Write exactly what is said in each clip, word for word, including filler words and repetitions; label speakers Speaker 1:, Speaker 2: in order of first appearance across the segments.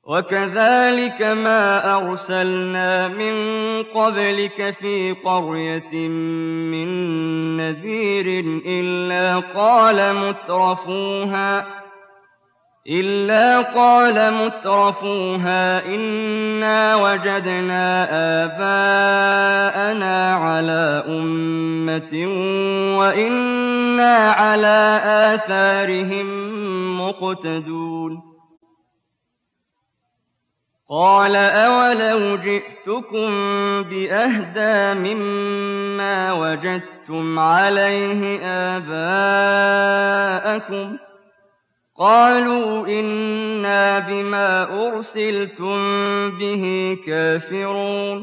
Speaker 1: وَكَذَٰلِكَ مَا أَرْسَلْنَا مِن قَبْلِكَ فِي قَرْيَةٍ مِّن نَّذِيرٍ إِلَّا قَالَ مُتْرَفُوهَا إِلَّا قَالَ مُتْرَفُوهَا إِنَّا وَجَدْنَا آبَاءَنَا عَلَىٰ أُمَّةٍ وَإِنَّا عَلَىٰ آثَارِهِم مُّقْتَدُونَ قَالَ أَوَلَوْ جِئْتُكُم بِأَهْدَىٰ مِمَّا وَجَدتُّمْ عَلَيْهِ آبَاءَكُمْ ۖ قَالُوا إِنَّا بِمَا أُرْسِلْتُم بِهِ كَافِرُونَ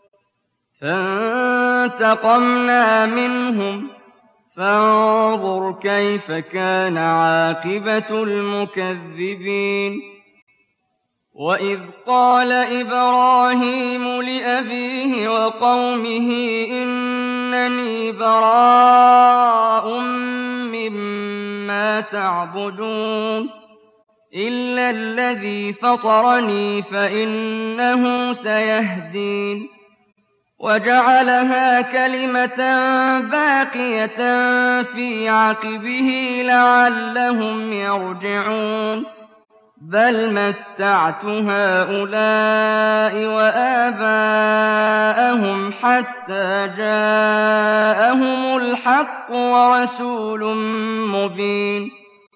Speaker 1: فَانتَقَمْنَا مِنْهُمْ فَانظُرْ كَيْفَ كَانَ عَاقِبَةُ الْمُكَذِّبِينَ وَإِذْ قَالَ إِبْرَاهِيمُ لِأَبِيهِ وَقَوْمِهِ إِنَّنِي بَرَاءٌ مِّمَّا تَعْبُدُونَ إِلَّا الَّذِي فَطَرَنِي فَإِنَّهُ سَيَهْدِينِ وَجَعَلَهَا كَلِمَةً بَاقِيَةً فِي عَقِبِهِ لَعَلَّهُمْ يَرْجِعُونَ بَلْ مَتَّعْتُ هَٰؤُلَاءِ وَآبَاءَهُمْ حَتَّىٰ جَاءَهُمُ الْحَقُّ وَرَسُولٌ مُّبِينٌ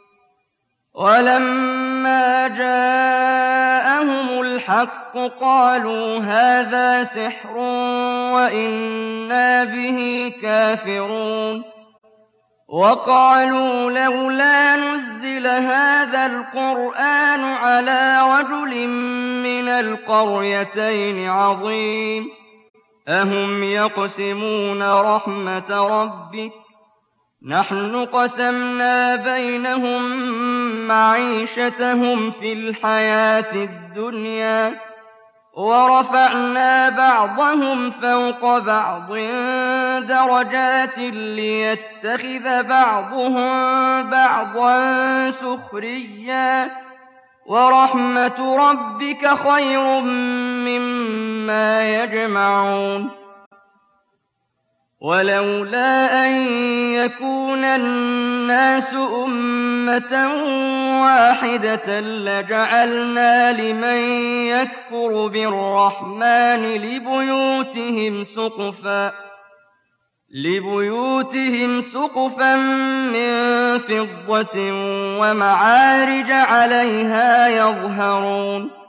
Speaker 1: وَلَمَّا جَاءَهُمُ الْحَقُّ قَالُوا هَٰذَا سِحْرٌ وَإِنَّا بِهِ كَافِرُونَ وَقَالُوا لَوْلَا نُزِّلَ هَٰذَا الْقُرْآنُ عَلَىٰ رَجُلٍ مِّنَ الْقَرْيَتَيْنِ عَظِيمٍ أَهُمْ يَقْسِمُونَ رَحْمَةَ رَبِّكَ ۚ نَحْنُ قَسَمْنَا بَيْنَهُم مَّعِيشَتَهُمْ فِي الْحَيَاةِ الدُّنْيَا وَرَفَعْنَا بَعْضَهُمْ فَوْقَ بَعْضٍ دَرَجَاتٍ لِّيَتَّخِذَ بَعْضُهُم بَعْضًا سُخْرِيًّا ۗ وَرَحْمَةُ رَبِّكَ خَيْرٌ مِّمَّا يَجْمَعُونَ وَلَوْلَا أَن يَكُونَ النَّاسُ أُمَّةً وَاحِدَةً لَّجَعَلْنَا لِمَن يَكْفُرُ بِالرَّحْمَٰنِ لِبُيُوتِهِمْ سُقُفًا لِبُيُوتِهِمْ سُقُفًا مِّن فِضَّةٍ وَمَعَارِجَ عَلَيْهَا يَظْهَرُونَ